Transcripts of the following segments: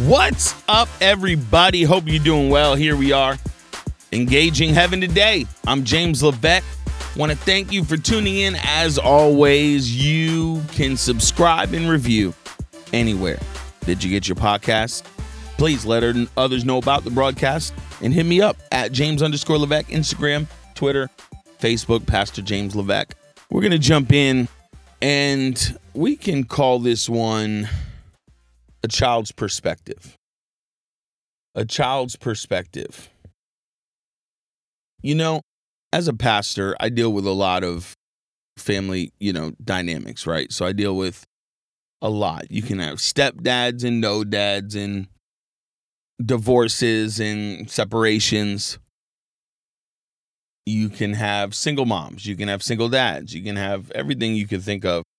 What's up, everybody? Hope you're doing well. Here we are, Engaging Heaven Today. I'm James Levesque. Want to thank you for tuning in. As always, you can subscribe and review anywhere that you get your podcast. Please let others know about the broadcast and hit me up at James_Levesque, Instagram, Twitter, Facebook, Pastor James Levesque. We're going to jump in and we can call this one a child's perspective. A child's perspective. You know, as a pastor, I deal with a lot of family, dynamics, right? So I deal with a lot. You can have stepdads and no dads and divorces and separations. You can have single moms. You can have single dads. You can have everything you can think of,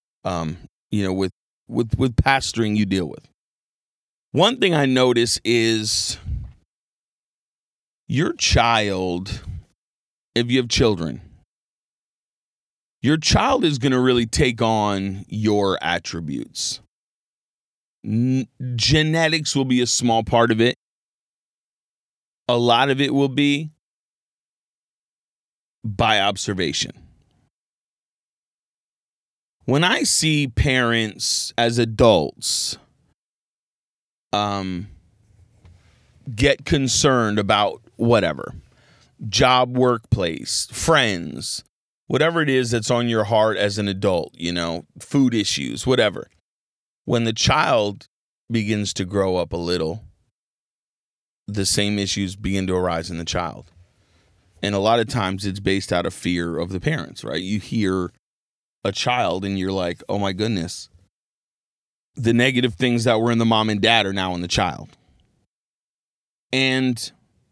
with pastoring you deal with. One thing I notice is your child, if you have children, your child is going to really take on your attributes. Genetics will be a small part of it. A lot of it will be by observation. When I see parents as adults get concerned about whatever, job, workplace, friends, whatever it is that's on your heart as an adult, food issues, whatever. When the child begins to grow up a little, the same issues begin to arise in the child. And a lot of times it's based out of fear of the parents, right? You hear a child and you're like, oh my goodness, the negative things that were in the mom and dad are now in the child. And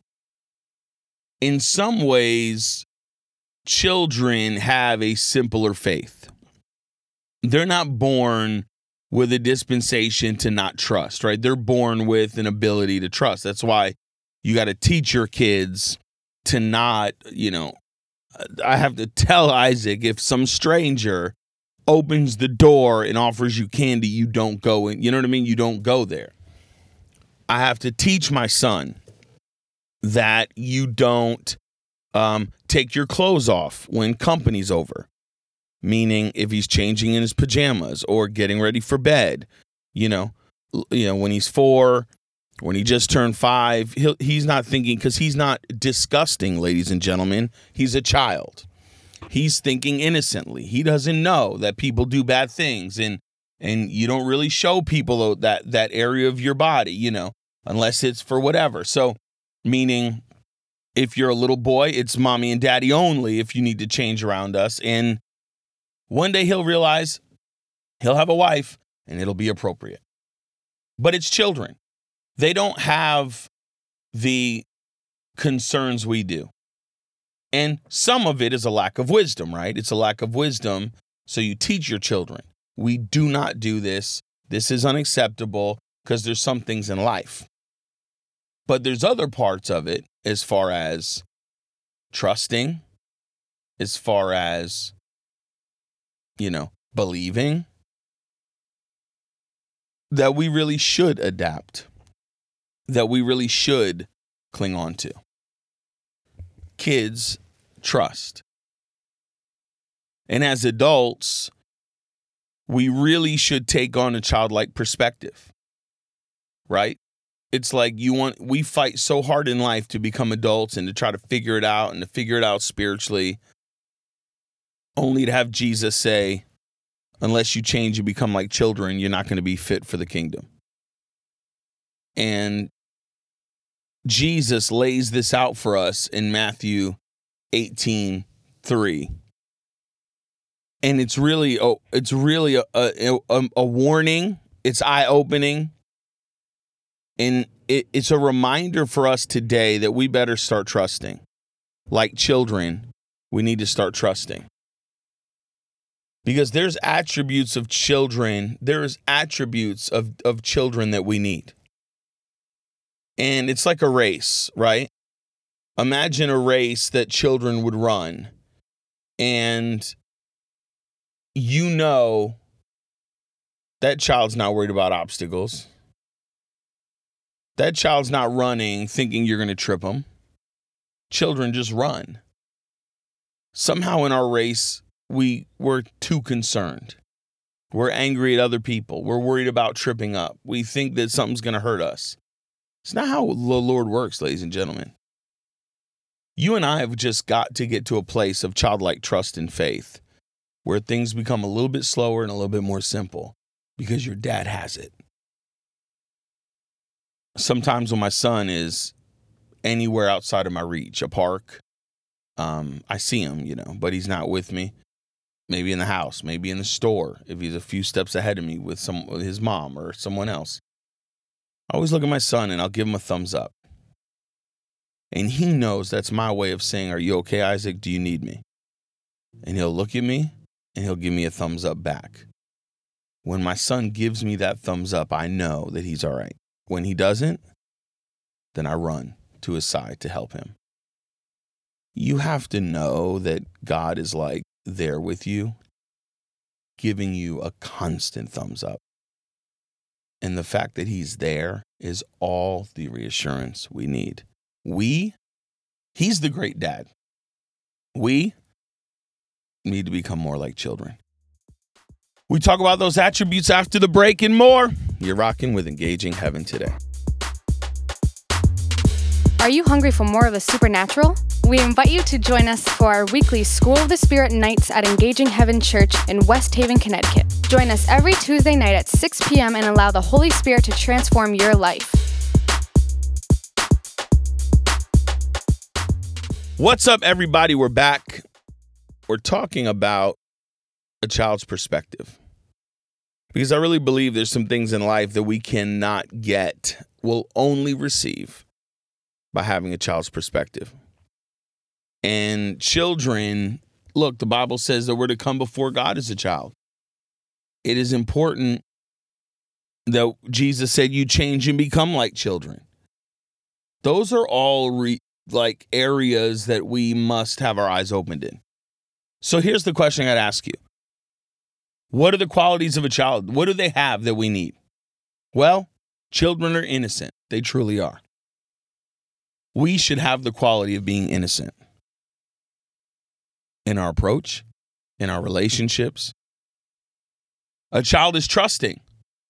in some ways, children have a simpler faith. They're not born with a dispensation to not trust, right? They're born with an ability to trust. That's why you got to teach your kids to not, I have to tell Isaac, if some stranger opens the door and offers you candy, you don't go in. You know what I mean? You don't go there. I have to teach my son that you don't take your clothes off when company's over. Meaning if he's changing in his pajamas or getting ready for bed, when he's 4, when he just turned 5, he's not thinking, because he's not disgusting, ladies and gentlemen. He's a child. He's thinking innocently. He doesn't know that people do bad things, and you don't really show people that area of your body, unless it's for whatever. So, meaning if you're a little boy, it's mommy and daddy only if you need to change around us. And one day he'll realize he'll have a wife and it'll be appropriate. But it's children. They don't have the concerns we do. And some of it is a lack of wisdom, right? It's a lack of wisdom. So you teach your children, we do not do this. This is unacceptable, because there's some things in life. But there's other parts of it, as far as trusting, as far as, believing, that we really should adapt, that we really should cling on to. Kids trust. And as adults, we really should take on a childlike perspective, right? It's like we fight so hard in life to become adults and to try to figure it out and to figure it out spiritually, only to have Jesus say, unless you change and become like children, you're not going to be fit for the kingdom. And Jesus lays this out for us in Matthew 18:3. And it's really a warning. It's eye-opening. And it's a reminder for us today that we better start trusting. Like children, we need to start trusting. Because there's attributes of children, there's attributes of children that we need. And it's like a race, right? Imagine a race that children would run. And that child's not worried about obstacles. That child's not running thinking you're going to trip them. Children just run. Somehow in our race, we're too concerned. We're angry at other people. We're worried about tripping up. We think that something's going to hurt us. It's not how the Lord works, ladies and gentlemen. You and I have just got to get to a place of childlike trust and faith where things become a little bit slower and a little bit more simple because your dad has it. Sometimes when my son is anywhere outside of my reach, a park, I see him, but he's not with me. Maybe in the house, maybe in the store, if he's a few steps ahead of me with his mom or someone else. I always look at my son and I'll give him a thumbs up. And he knows that's my way of saying, "Are you okay, Isaac? Do you need me?" And he'll look at me and he'll give me a thumbs up back. When my son gives me that thumbs up, I know that he's all right. When he doesn't, then I run to his side to help him. You have to know that God is like there with you, giving you a constant thumbs up. And the fact that he's there is all the reassurance we need. He's the great dad. We need to become more like children. We talk about those attributes after the break and more. You're rocking with Engaging Heaven today. Are you hungry for more of the supernatural? We invite you to join us for our weekly School of the Spirit nights at Engaging Heaven Church in West Haven, Connecticut. Join us every Tuesday night at 6 p.m. and allow the Holy Spirit to transform your life. What's up, everybody? We're back. We're talking about a child's perspective. Because I really believe there's some things in life that we cannot get, we'll only receive by having a child's perspective. And children, look, the Bible says that we're to come before God as a child. It is important that Jesus said you change and become like children. Those are all areas that we must have our eyes opened in. So here's the question I'd ask you. What are the qualities of a child? What do they have that we need? Well, children are innocent. They truly are. We should have the quality of being innocent in our approach, in our relationships. A child is trusting.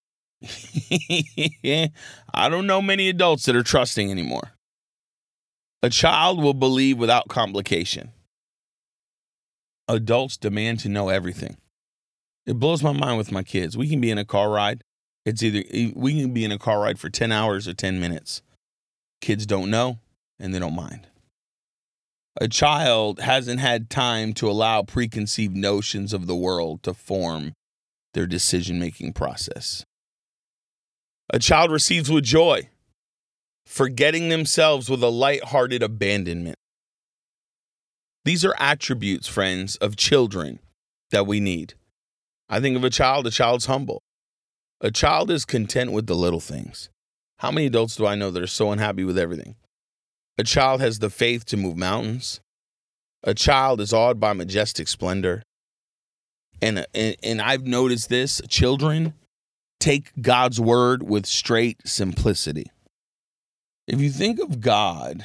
I don't know many adults that are trusting anymore. A child will believe without complication. Adults demand to know everything. It blows my mind with my kids. We can be in a car ride. We can be in a car ride for 10 hours or 10 minutes. Kids don't know, and they don't mind. A child hasn't had time to allow preconceived notions of the world to form their decision-making process. A child receives with joy, forgetting themselves with a light-hearted abandonment. These are attributes, friends, of children that we need. I think of a child's humble. A child is content with the little things. How many adults do I know that are so unhappy with everything? A child has the faith to move mountains. A child is awed by majestic splendor. And I've noticed this, children take God's word with straight simplicity. If you think of God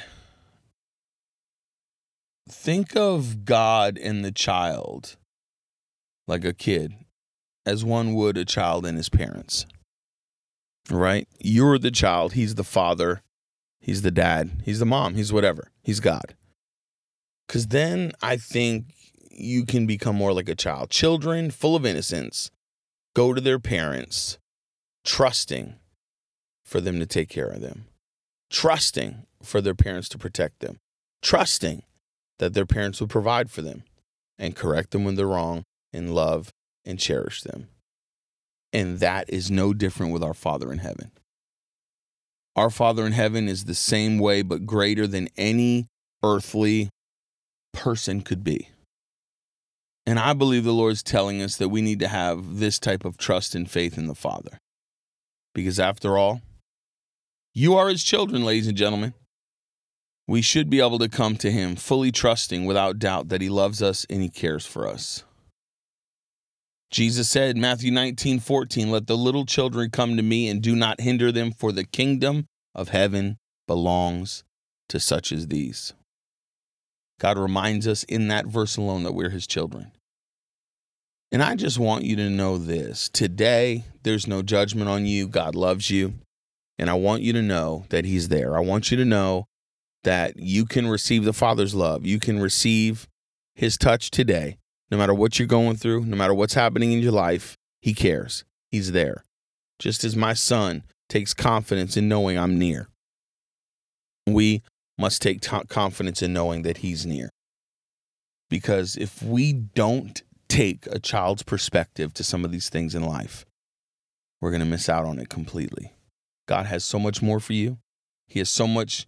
and the child like a kid, as one would a child and his parents, right? You're the child, he's the father, he's the dad, he's the mom, he's whatever, he's God. Because then I think you can become more like a child. Children, full of innocence, go to their parents, trusting for them to take care of them, trusting for their parents to protect them, trusting that their parents will provide for them and correct them when they're wrong and love and cherish them. And that is no different with our Father in heaven. Our Father in heaven is the same way, but greater than any earthly person could be. And I believe the Lord's telling us that we need to have this type of trust and faith in the Father. Because after all, you are his children, ladies and gentlemen. We should be able to come to him fully trusting without doubt that he loves us and he cares for us. Jesus said, Matthew 19:14, "Let the little children come to me and do not hinder them, for the kingdom of heaven belongs to such as these. God reminds us in that verse alone that we're his children. And I just want you to know this. Today, there's no judgment on you. God loves you. And I want you to know that he's there. I want you to know that you can receive the Father's love. You can receive his touch today. No matter what you're going through, no matter what's happening in your life, he cares. He's there. Just as my son takes confidence in knowing I'm near, we must take confidence in knowing that he's near. Because if we don't take a child's perspective to some of these things in life, we're going to miss out on it completely. God has so much more for you. He has so much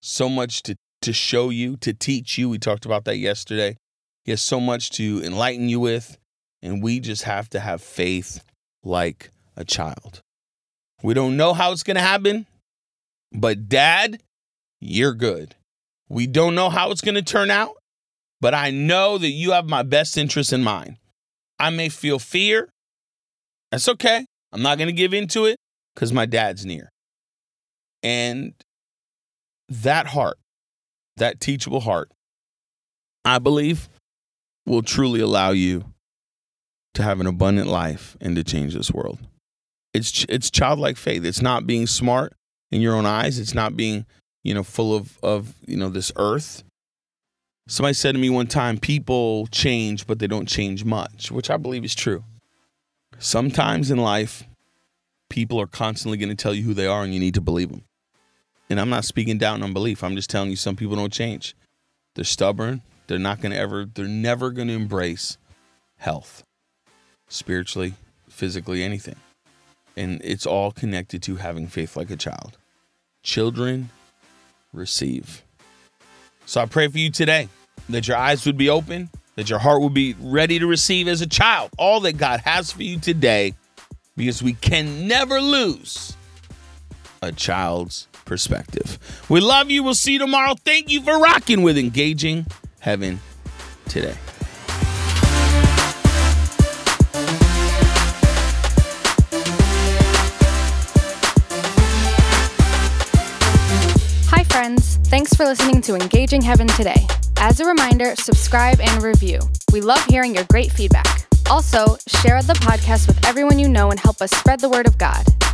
to show you, to teach you. We talked about that yesterday. He has so much to enlighten you with, and we just have to have faith like a child. We don't know how it's going to happen, but Dad, you're good. We don't know how it's going to turn out, but I know that you have my best interest in mind. I may feel fear. That's okay. I'm not going to give into it because my dad's near. And that heart, that teachable heart, I believe will truly allow you to have an abundant life and to change this world. It's childlike faith. It's not being smart in your own eyes. It's not being, full of this earth. Somebody said to me one time, people change, but they don't change much, which I believe is true. Sometimes in life, people are constantly going to tell you who they are and you need to believe them. And I'm not speaking down on belief. I'm just telling you some people don't change. They're stubborn. They're never going to embrace health, spiritually, physically, anything. And it's all connected to having faith like a child. Children receive. So I pray for you today that your eyes would be open, that your heart would be ready to receive as a child all that God has for you today, because we can never lose a child's perspective. We love you. We'll see you tomorrow. Thank you for rocking with Engaging Heaven today. Hi friends, thanks for listening to Engaging Heaven today. As a reminder, subscribe and review. We love hearing your great feedback. Also, share the podcast with everyone you know and help us spread the word of God.